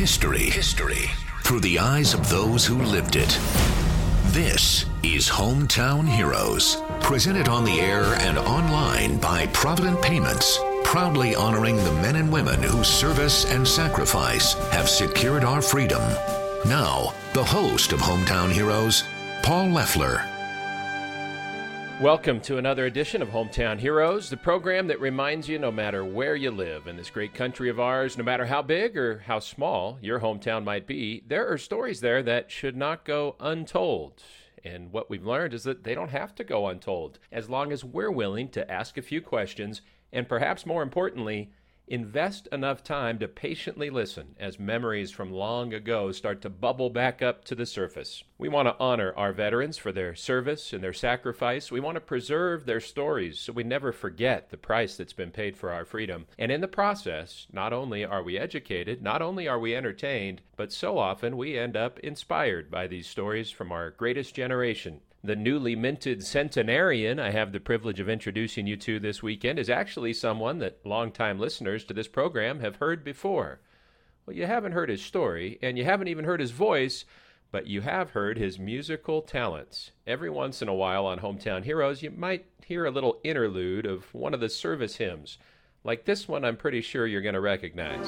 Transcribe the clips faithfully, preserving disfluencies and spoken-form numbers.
History. History. Through the eyes of those who lived it. This is Hometown Heroes. Presented on the air and online by Provident Payments. Proudly honoring the men and women whose service and sacrifice have secured our freedom. Now, the host of Hometown Heroes, Paul Leffler. Welcome to another edition of Hometown Heroes, the program that reminds you no matter where you live in this great country of ours, no matter how big or how small your hometown might be, there are stories there that should not go untold. And what we've learned is that they don't have to go untold, as long as we're willing to ask a few questions and perhaps more importantly, invest enough time to patiently listen as memories from long ago start to bubble back up to the surface. We want to honor our veterans for their service and their sacrifice. We want to preserve their stories so we never forget the price that's been paid for our freedom. And in the process, not only are we educated, not only are we entertained, but so often we end up inspired by these stories from our greatest generation. The newly minted centenarian I have the privilege of introducing you to this weekend is actually someone that longtime listeners to this program have heard before. Well, you haven't heard his story, and you haven't even heard his voice, but you have heard his musical talents. Every once in a while on Hometown Heroes, you might hear a little interlude of one of the service hymns. Like this one, I'm pretty sure you're going to recognize.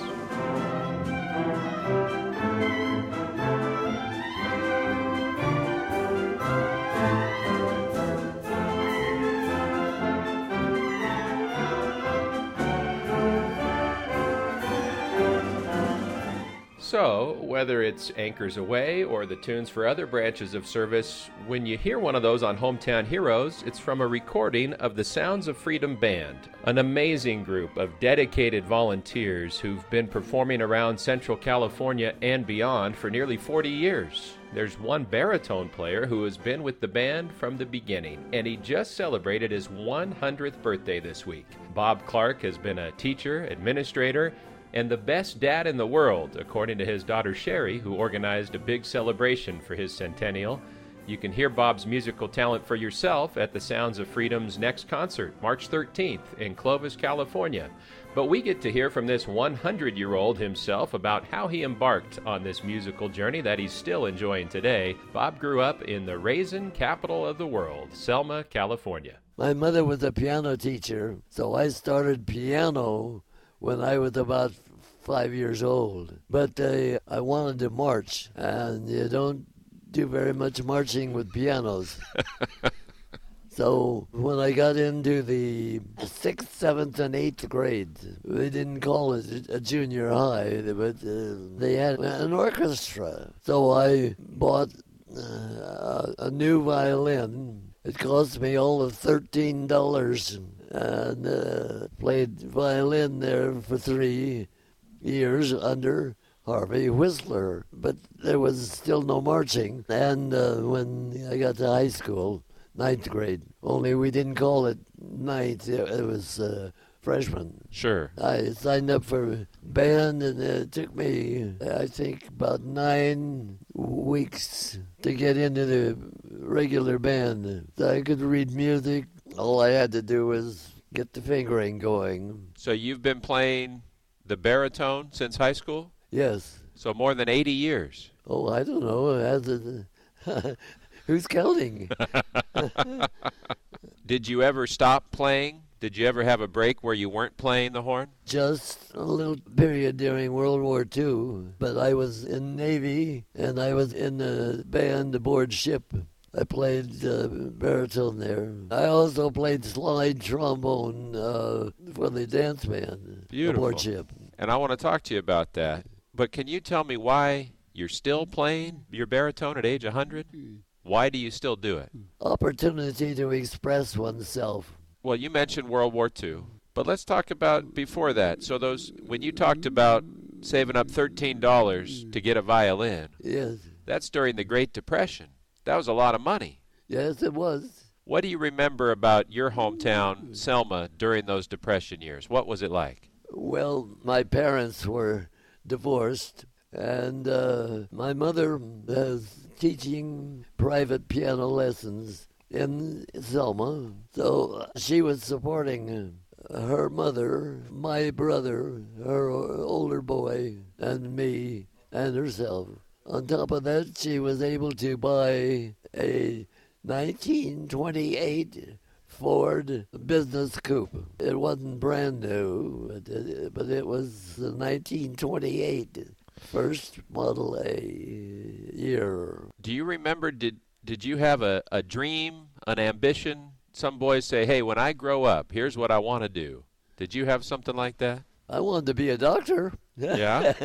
So, whether it's Anchors Away or the tunes for other branches of service, when you hear one of those on Hometown Heroes, it's from a recording of the Sounds of Freedom Band, an amazing group of dedicated volunteers who've been performing around Central California and beyond for nearly forty years. There's one baritone player who has been with the band from the beginning, and he just celebrated his one hundredth birthday this week. Bob Clark has been a teacher, administrator, and the best dad in the world, according to his daughter Sherry, who organized a big celebration for his centennial. You can hear Bob's musical talent for yourself at the Sounds of Freedom's next concert, March thirteenth, in Clovis, California. But we get to hear from this hundred-year-old himself about how he embarked on this musical journey that he's still enjoying today. Bob grew up in the raisin capital of the world, Selma, California. My mother was a piano teacher, so I started piano when I was about five years old. But uh, I wanted to march, and you don't do very much marching with pianos. So when I got into the sixth, seventh, and eighth grade, they didn't call it a junior high, but uh, they had an orchestra. So I bought uh, a new violin. It cost me all of thirteen dollars. And uh, played violin there for three years under Harvey Whistler. But there was still no marching. And uh, when I got to high school, ninth grade, only we didn't call it ninth, it was uh, freshman. Sure. I signed up for band, and it took me, I think, about nine weeks to get into the regular band. I could read music. All I had to do was get the fingering going. So you've been playing the baritone since high school? Yes. So more than eighty years. Oh, I don't know. Has it, who's counting? Did you ever stop playing? Did you ever have a break where you weren't playing the horn? Just a little period during World War Two. But I was in Navy, and I was in the band aboard ship. I played uh, baritone there. I also played slide trombone uh, for the dance band. Beautiful. Aboard ship. And I want to talk to you about that. But can you tell me why you're still playing your baritone at age one hundred? Why do you still do it? Opportunity to express oneself. Well, you mentioned World War Two. But let's talk about before that. So those when you talked about saving up thirteen dollars to get a violin, yes, that's during the Great Depression. That was a lot of money. Yes, it was. What do you remember about your hometown, Selma, during those Depression years? What was it like? Well, my parents were divorced, and uh, my mother was teaching private piano lessons in Selma. So she was supporting her mother, my brother, her older boy, and me. and herself. On top of that, she was able to buy a nineteen twenty-eight Ford Business Coupe. It wasn't brand new, but it, but it was the nineteen twenty-eight first Model A year. Do you remember, did did you have a, a dream, an ambition? Some boys say, hey, when I grow up, here's what I want to do. Did you have something like that? I wanted to be a doctor. Yeah?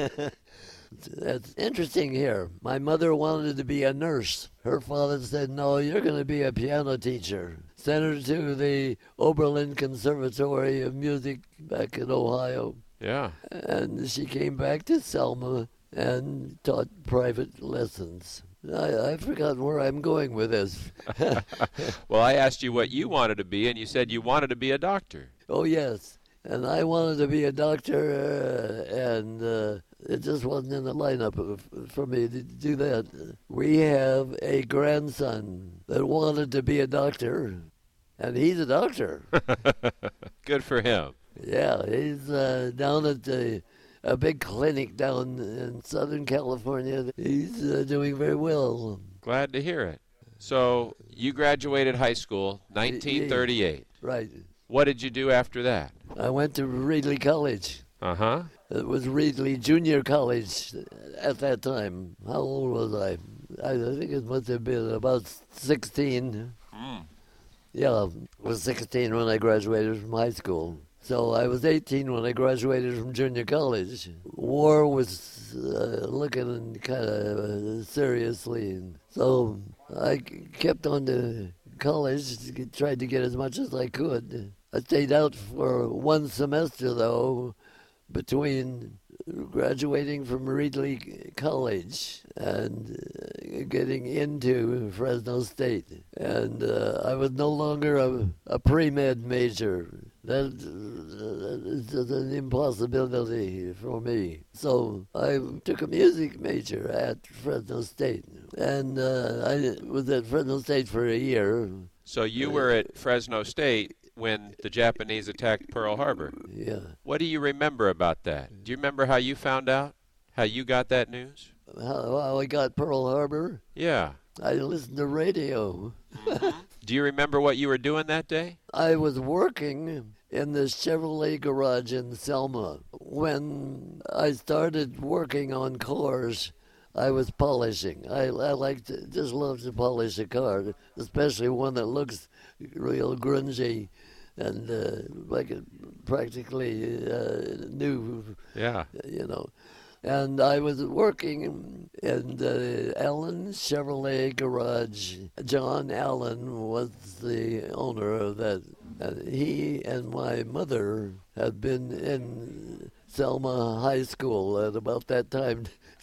That's interesting here. My mother wanted to be a nurse. Her father said, no, you're going to be a piano teacher. Sent her to the Oberlin Conservatory of Music back in Ohio. Yeah. And she came back to Selma and taught private lessons. I, I've forgotten where I'm going with this. Well, I asked you what you wanted to be, and you said you wanted to be a doctor. Oh, yes. And I wanted to be a doctor, uh, and uh, it just wasn't in the lineup of, for me to do that. We have a grandson that wanted to be a doctor, and he's a doctor. Good for him. Yeah, he's uh, down at the, a big clinic down in Southern California. He's uh, doing very well. Glad to hear it. So you graduated high school, nineteen thirty-eight. Right. What did you do after that? I went to Reedley College. Uh-huh. It was Reedley Junior College at that time. How old was I? I think it must have been about sixteen. Mm. Yeah, I was sixteen when I graduated from high school. So I was eighteen when I graduated from junior college. War was uh, looking kind of uh, seriously. And so I kept on to college, tried to get as much as I could. I stayed out for one semester, though, between graduating from Reedley College and uh, getting into Fresno State. And uh, I was no longer a, a pre-med major. That uh, is just an impossibility for me. So I took a music major at Fresno State. And uh, I was at Fresno State for a year. So you were at Fresno State when the Japanese attacked Pearl Harbor. Yeah. What do you remember about that? Do you remember how you found out? How you got that news? How, how I got Pearl Harbor? Yeah. I listened to radio. Mm-hmm. Do you remember what you were doing that day? I was working in the Chevrolet garage in Selma. When I started working on cars, I was polishing. I, I like to, just love to polish a car, especially one that looks real grungy and uh, like it practically uh, new. Yeah. You know. And I was working in the Allen Chevrolet garage. John Allen was the owner of that. And he and my mother had been in Selma High School at about that time.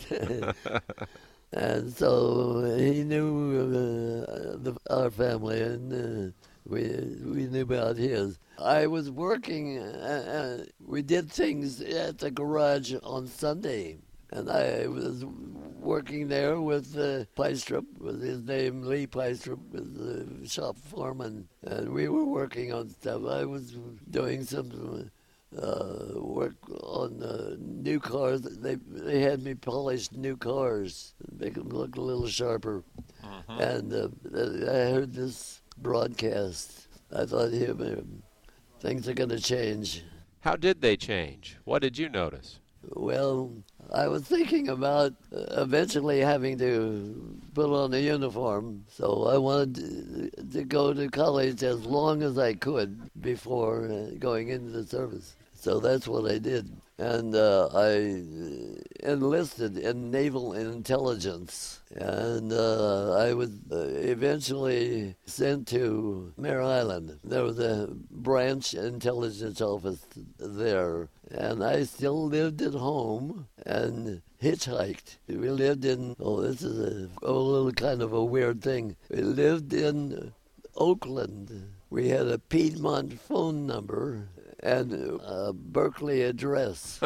And so he knew uh, the, our family, and uh, we we knew about his. I was working, uh, uh, we did things at the garage on Sunday, and I was working there with uh, Peistrup, with his name, Lee Peistrup, was the shop foreman, and we were working on stuff. I was doing some uh, work on uh, new cars. They they had me polish new cars, make them look a little sharper. Uh-huh. And uh, I heard this broadcast. I thought, here, things are going to change. How did they change? What did you notice? Well, I was thinking about uh, eventually having to put on a uniform, so I wanted to, to go to college as long as I could before uh, going into the service. So that's what I did. And uh, I enlisted in naval intelligence. And uh, I was uh, eventually sent to Mare Island. There was a branch intelligence office there. And I still lived at home and hitchhiked. We lived in, oh, this is a, a little kind of a weird thing. We lived in Oakland. We had a Piedmont phone number and a Berkeley address.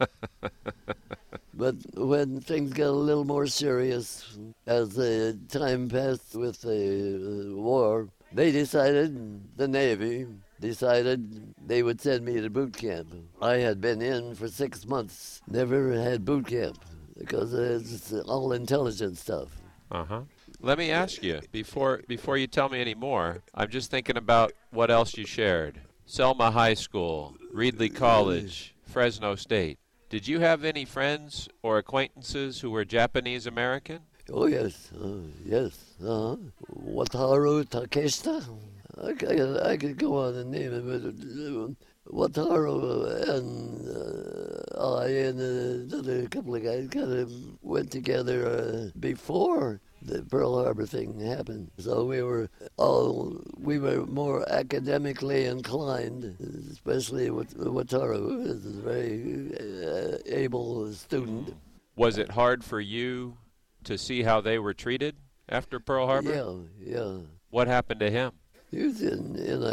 But when things got a little more serious, as the time passed with the war, they decided, the Navy decided they would send me to boot camp. I had been in for six months, never had boot camp. because it's all intelligent stuff. Uh-huh. Let me ask you, before before you tell me any more, I'm just thinking about what else you shared. Selma High School, Reedley College, Fresno State. Did you have any friends or acquaintances who were Japanese American? Oh, yes, uh, yes. Uh-huh. Wataru Takeshita? I could, I could go on and name it, but Wataru and uh, I and another couple of guys kind of went together uh, before the Pearl Harbor thing happened. So we were all, we were more academically inclined, especially with Wataru, who is a very uh, able student. Was it hard for you to see how they were treated after Pearl Harbor? Yeah, yeah. What happened to him? He was in, in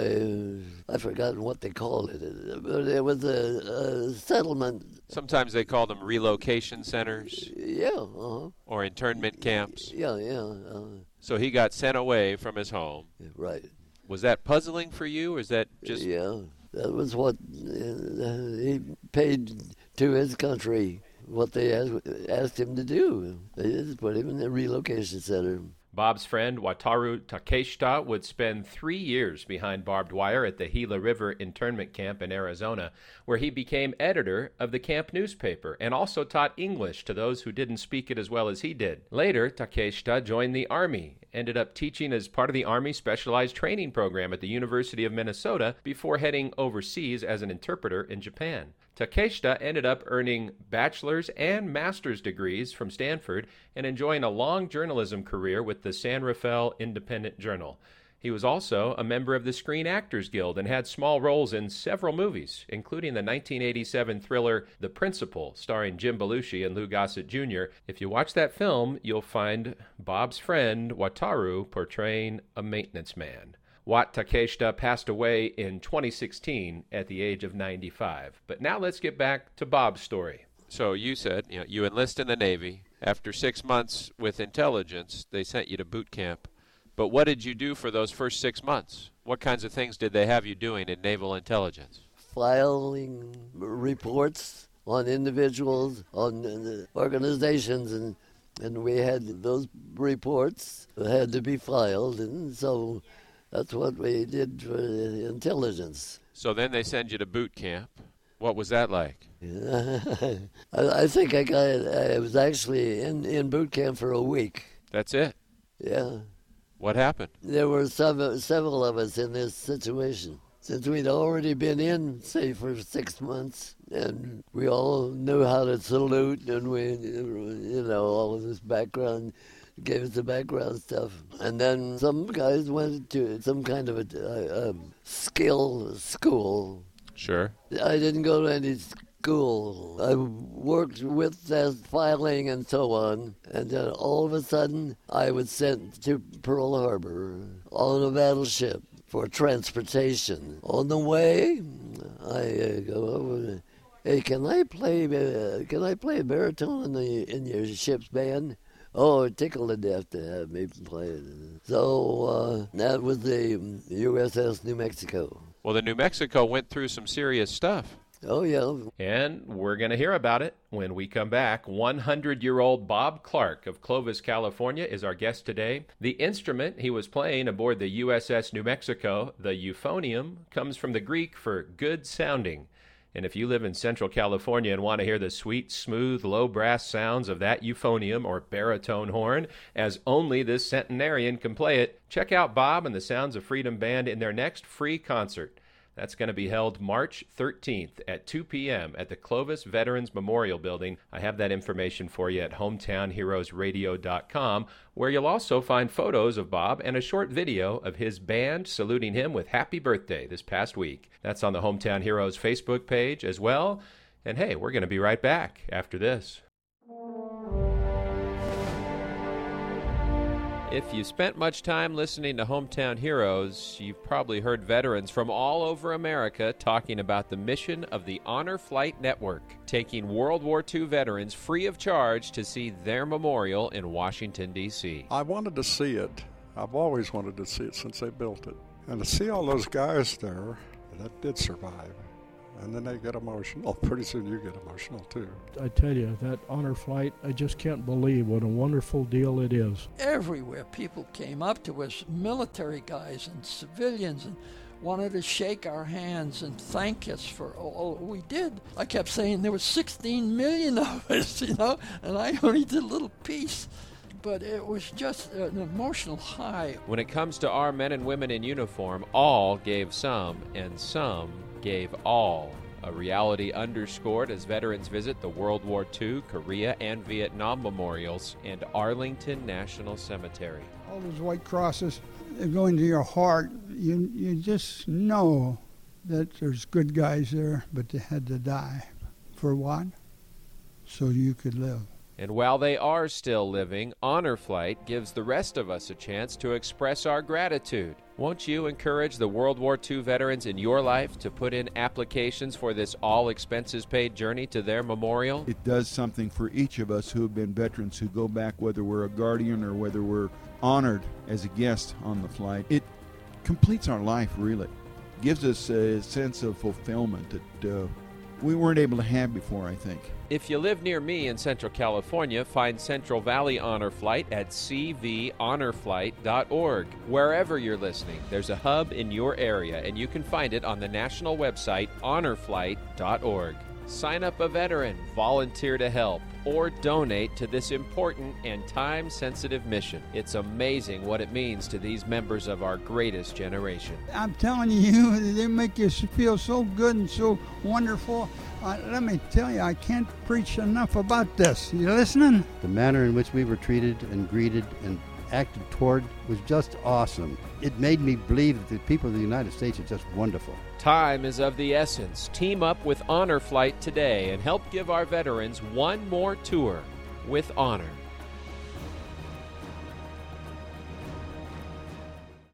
a, I've forgotten what they called it, but it was a, a settlement. Sometimes they call them relocation centers. Yeah, uh-huh. Or internment camps. Yeah, yeah. Uh, so he got sent away from his home. Right. Was that puzzling for you, or is that just... Yeah, that was what uh, he paid to his country, what they asked, asked him to do. They just put him in a relocation center. Bob's friend Wataru Takeshita would spend three years behind barbed wire at the Gila River internment camp in Arizona, where he became editor of the camp newspaper and also taught English to those who didn't speak it as well as he did. Later, Takeshita joined the Army, ended up teaching as part of the Army Specialized Training Program at the University of Minnesota before heading overseas as an interpreter in Japan. Takeshita ended up earning bachelor's and master's degrees from Stanford and enjoying a long journalism career with the San Rafael Independent Journal. He was also a member of the Screen Actors Guild and had small roles in several movies, including the nineteen eighty-seven thriller The Principal, starring Jim Belushi and Lou Gossett Junior If you watch that film, you'll find Bob's friend Wataru portraying a maintenance man. Wat Takeshita passed away in twenty sixteen at the age of ninety-five. But now let's get back to Bob's story. So you said, you know, you enlist in the Navy. After six months with intelligence, they sent you to boot camp. But what did you do for those first six months? What kinds of things did they have you doing in naval intelligence? Filing reports on individuals, on uh, organizations, and and we had those reports had to be filed, and so that's what we did for intelligence. So then they send you to boot camp. What was that like? Yeah. I, I think I got. I was actually in, in boot camp for a week. That's it? Yeah. What happened? There were several, several of us in this situation. Since we'd already been in, say, for six months, and we all knew how to salute, and we, you know, all of this background, gave us the background stuff. And then some guys went to some kind of a, a, a skill school. Sure. I didn't go to any school. I worked with that filing and so on, and then all of a sudden I was sent to Pearl Harbor on a battleship for transportation. On the way, I uh, go over. Hey, can I play? Uh, can I play baritone in the in your ship's band? Oh, it tickled to death to have me play it. So uh, that was the U S S New Mexico. Well, the New Mexico went through some serious stuff. Oh, yeah. And we're going to hear about it when we come back. one hundred-year-old Bob Clark of Clovis, California is our guest today. The instrument he was playing aboard the U S S New Mexico, the euphonium, comes from the Greek for good sounding. And if you live in Central California and want to hear the sweet, smooth, low brass sounds of that euphonium or baritone horn, as only this centenarian can play it, check out Bob and the Sounds of Freedom Band in their next free concert. That's going to be held March thirteenth at two p.m. at the Clovis Veterans Memorial Building. I have that information for you at hometown heroes radio dot com, where you'll also find photos of Bob and a short video of his band saluting him with happy birthday this past week. That's on the Hometown Heroes Facebook page as well. And hey, we're going to be right back after this. If you spent much time listening to Hometown Heroes, you've probably heard veterans from all over America talking about the mission of the Honor Flight Network, taking World War Two veterans free of charge to see their memorial in Washington, D C I wanted to see it. I've always wanted to see it since they built it. And to see all those guys there that did survive, and then they get emotional. Pretty soon you get emotional too. I tell you, that honor flight, I just can't believe what a wonderful deal it is. Everywhere people came up to us, military guys and civilians, and wanted to shake our hands and thank us for all we did. I kept saying there was sixteen million of us, you know, and I only did a little piece. But it was just an emotional high. When it comes to our men and women in uniform, all gave some, and some gave all. A reality underscored as veterans visit the World War Two, Korea, and Vietnam memorials and Arlington National Cemetery. All those white crosses, they go into your heart. You, you just know that there's good guys there, but they had to die. For what? So you could live. And while they are still living, Honor Flight gives the rest of us a chance to express our gratitude. Won't you encourage the World War Two veterans in your life to put in applications for this all-expenses-paid journey to their memorial? It does something for each of us who have been veterans who go back, whether we're a guardian or whether we're honored as a guest on the flight. It completes our life, really. Gives us a sense of fulfillment that uh, we weren't able to have before, I think. If you live near me in Central California, find Central Valley Honor Flight at c v honor flight dot org. Wherever you're listening, there's a hub in your area, and you can find it on the national website honor flight dot org. Sign up a veteran, volunteer to help, or donate to this important and time-sensitive mission. It's amazing what it means to these members of our greatest generation. I'm telling you, they make you feel so good and so wonderful. Uh, let me tell you, I can't preach enough about this. You listening? The manner in which we were treated and greeted and acted toward was just awesome. It made me believe that the people of the United States are just wonderful. Time is of the essence. Team up with Honor Flight today and help give our veterans one more tour with honor.